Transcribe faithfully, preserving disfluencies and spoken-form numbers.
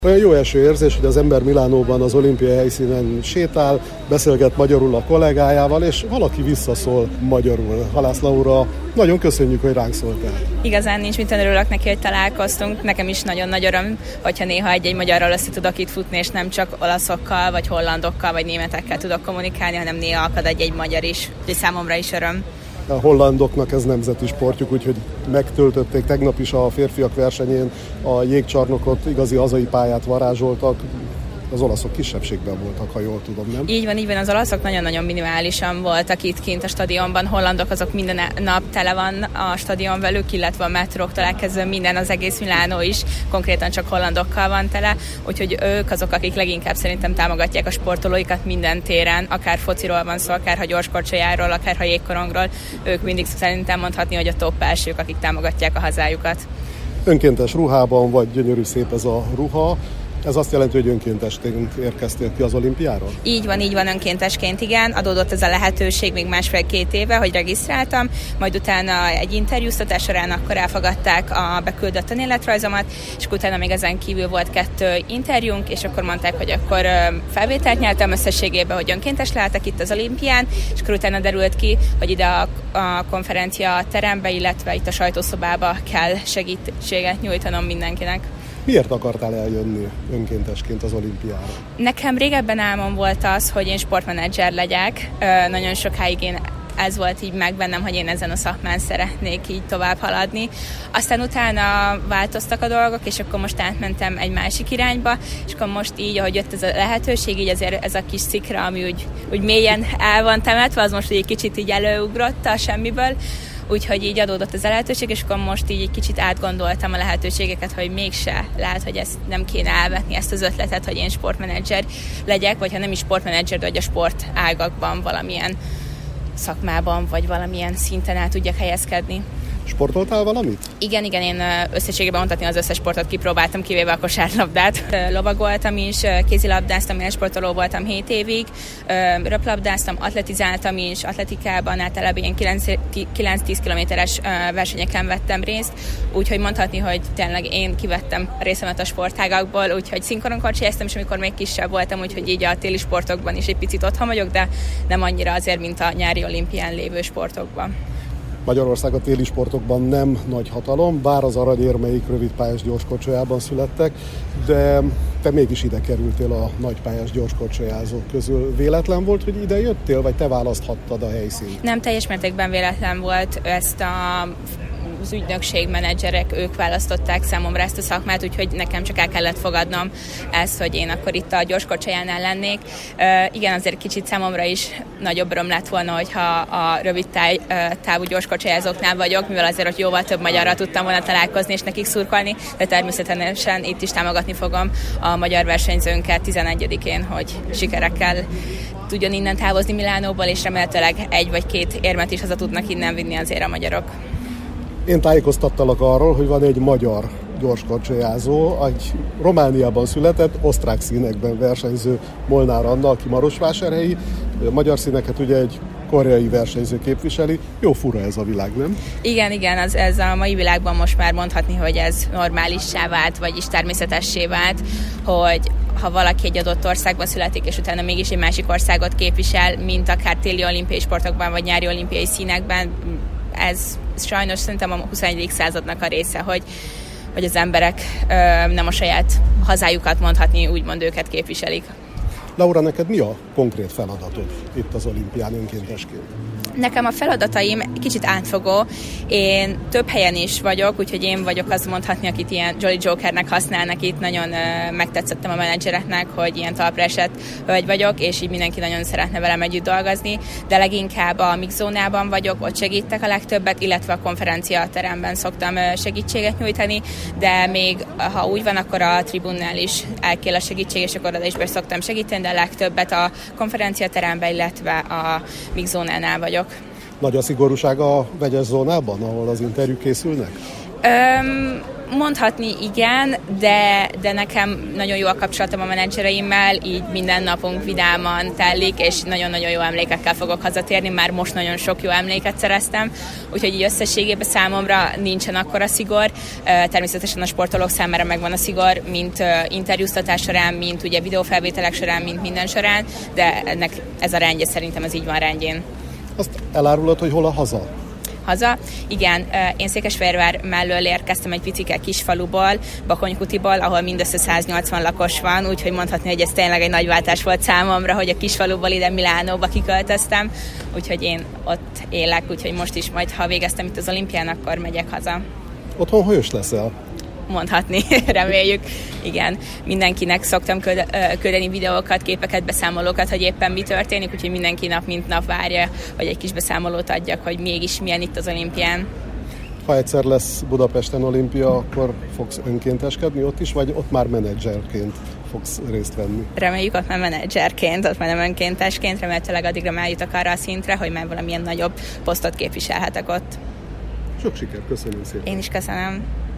Olyan jó első érzés, hogy az ember Milánóban az olimpiai helyszínen sétál, beszélget magyarul a kollégájával, és valaki visszaszól magyarul. Halász Laura, nagyon köszönjük, hogy ránk szóltál. Igazán nincs mit, örülök neki, hogy találkoztunk. Nekem is nagyon nagy öröm, hogyha néha egy-egy magyarral össze tudok itt futni, és nem csak olaszokkal, vagy hollandokkal, vagy németekkel tudok kommunikálni, hanem néha akad egy-egy magyar is. Úgyhogy számomra is öröm. A hollandoknak ez nemzeti sportjuk, úgyhogy megtöltötték tegnap is a férfiak versenyén a jégcsarnokot, igazi hazai pályát varázsoltak. Az olaszok kisebbségben voltak, ha jól tudom, nem? Így van, így van, az olaszok nagyon-nagyon minimálisan voltak itt kint a stadionban, hollandok azok minden nap tele van a stadion velük, illetve a metróktól elkezdve minden, az egész Milánó is konkrétan csak hollandokkal van tele, úgyhogy ők azok, akik leginkább szerintem támogatják a sportolóikat minden téren, akár fociról van szó, akár ha gyorskorcsolyáról, akár ha jégkorongról, ők mindig szerintem mondhatni, hogy a top elsők, akik támogatják a hazájukat. Önkéntes ruhában vagy, gyönyörű szép ez a ruha. Ez azt jelenti, hogy önkéntesként érkeztél ki az olimpiára? Így van, így van, önkéntesként, igen. Adódott ez a lehetőség még másfél-két éve, hogy regisztráltam, majd utána egy interjúztatás során akkor elfogadták a beküldött önéletrajzomat, és utána még ezen kívül volt kettő interjúnk, és akkor mondták, hogy akkor felvételt nyertem összességében, hogy önkéntes lehetek itt az olimpián, és akkor utána derült ki, hogy ide a, a konferencia terembe, illetve itt a sajtószobába kell segítséget nyújtanom mindenkinek. Miért akartál eljönni önkéntesként az olimpiára? Nekem régebben álmom volt az, hogy én sportmenedzser legyek. Nagyon sokáig én ez volt így meg bennem, hogy én ezen a szakmán szeretnék így tovább haladni. Aztán utána változtak a dolgok, és akkor most átmentem egy másik irányba, és akkor most így, ahogy jött ez a lehetőség, így azért ez a kis szikra, ami úgy, úgy mélyen el van temetve, az most egy kicsit így előugrott a semmiből. Úgyhogy így adódott az lehetőség, és akkor most így egy kicsit átgondoltam a lehetőségeket, hogy mégse lehet, hogy ezt nem kéne elvetni, ezt az ötletet, hogy én sportmenedzser legyek, vagy ha nem is sportmenedzser, de hogy a sport ágakban valamilyen szakmában, vagy valamilyen szinten el tudjak helyezkedni. Sportoltál valamit? Igen, igen, én összességében mondhatni az összes sportot kipróbáltam, kivéve a kosárlabdát. Lovagoltam is, kézilabdáztam, élsportoló voltam hét évig, röplabdáztam, atletizáltam is, atletikában általában ilyen kilenc-tíz kilométeres versenyeken vettem részt, úgyhogy mondhatni, hogy tényleg én kivettem a részemet a sportágakból, úgyhogy szinkronkorcsolyáztam is, amikor még kisebb voltam, úgyhogy így a téli sportokban is egy picit otthon vagyok, de nem annyira azért, mint a nyári olimpián lévő sportokban. Magyarország a téli sportokban nem nagy hatalom, bár az aranyérmeik rövidpályás gyorskocsolyában születtek, de te mégis ide kerültél a nagypályás gyorskocsolyázók közül. Véletlen volt, hogy ide jöttél, vagy te választhattad a helyszínt? Nem, teljes mértékben véletlen volt. Ezt a az ügynökség menedzserek, ők választották számomra ezt a szakmát, úgyhogy nekem csak el kellett fogadnom ezt, hogy én akkor itt a gyorskocsolyánál lennék. Uh, igen, azért kicsit számomra is nagyobb öröm lett volna, hogyha a rövid táj, uh, távú gyorskocsolyázóknál vagyok, mivel azért, hogy jóval több magyarral tudtam volna találkozni és nekik szurkolni, de természetesen itt is támogatni fogom a magyar versenyzőnket tizenegyedikén, hogy sikerekkel tudjon innen távozni Milánóból, és remélhetőleg egy vagy két érmet is haza tudnak innen vinni azért a magyarok. Én tájékoztattalak arról, hogy van egy magyar gyorskorcsolyázó, egy Romániában született, osztrák színekben versenyző Molnár Anna, aki marosvásárhelyi. A magyar színeket ugye egy koreai versenyző képviseli. Jó fura ez a világ, nem? Igen, igen, az, ez a mai világban most már mondhatni, hogy ez normálissá vált, vagyis természetessé vált, hogy ha valaki egy adott országban születik, és utána mégis egy másik országot képvisel, mint akár téli olimpiai sportokban, vagy nyári olimpiai színekben, ez sajnos szerintem a huszonegyedik századnak a része, hogy, hogy az emberek ö, nem a saját hazájukat mondhatni, úgymond őket képviselik. Laura, neked mi a konkrét feladatod itt az olimpián önkéntesként? Nekem a feladataim kicsit átfogó. Én több helyen is vagyok, úgyhogy én vagyok azt mondhatni, akit ilyen Jolly Jokernek használnak itt. Nagyon uh, megtetszettem a menedzsereknek, hogy ilyen talpra esett hölgy vagyok, és így mindenki nagyon szeretne velem együtt dolgozni, de leginkább a mixzónában vagyok, ott segítek a legtöbbet, illetve a konferenciateremben szoktam uh, segítséget nyújtani, de még ha úgy van, akkor a tribunnál is elkél a segítség, és akkor oda is be szoktam segíteni, de a legtöbbet a konferenciateremben, illetve a mixzónánál vagyok. Nagy a szigorúság a vegyes zónában, ahol az interjúk készülnek? Öm, Mondhatni igen, de, de nekem nagyon jó a kapcsolatom a menedzsereimmel, így minden napunk vidáman telik, és nagyon-nagyon jó emlékekkel fogok hazatérni, már most nagyon sok jó emléket szereztem, úgyhogy így összességében számomra nincsen akkora szigor. Természetesen a sportolók számára megvan a szigor, mint interjúztatás során, mint ugye videófelvételek során, mint minden során, de ennek ez a rendje, szerintem ez így van rendjén. Azt elárulod, hogy hol a haza? Haza. Igen, én Székesfehérvár mellől érkeztem egy picike kisfaluból, Bakonykutiból, ahol mindössze száznyolcvan lakos van, úgyhogy mondhatni, hogy ez tényleg egy nagy váltás volt számomra, hogy a kisfaluból ide Milánóba kiköltöztem, úgyhogy én ott élek, úgyhogy most is majd, ha végeztem itt az olimpián, akkor megyek haza. Otthon hős leszel? Mondhatni, reméljük. Igen, mindenkinek szoktam küldeni videókat, képeket, beszámolókat, hogy éppen mi történik, úgyhogy mindenki nap mint nap várja, hogy egy kis beszámolót adjak, hogy mégis milyen itt az olimpián. Ha egyszer lesz Budapesten olimpia, akkor fogsz önkénteskedni ott is, vagy ott már menedzserként fogsz részt venni? Reméljük ott már menedzserként, ott már nem önkéntesként, remélhetőleg addigra már eljutok arra a szintre, hogy már valamilyen nagyobb posztot képviselhetek ott. Sok sikert, köszönöm szépen! Én is köszönöm!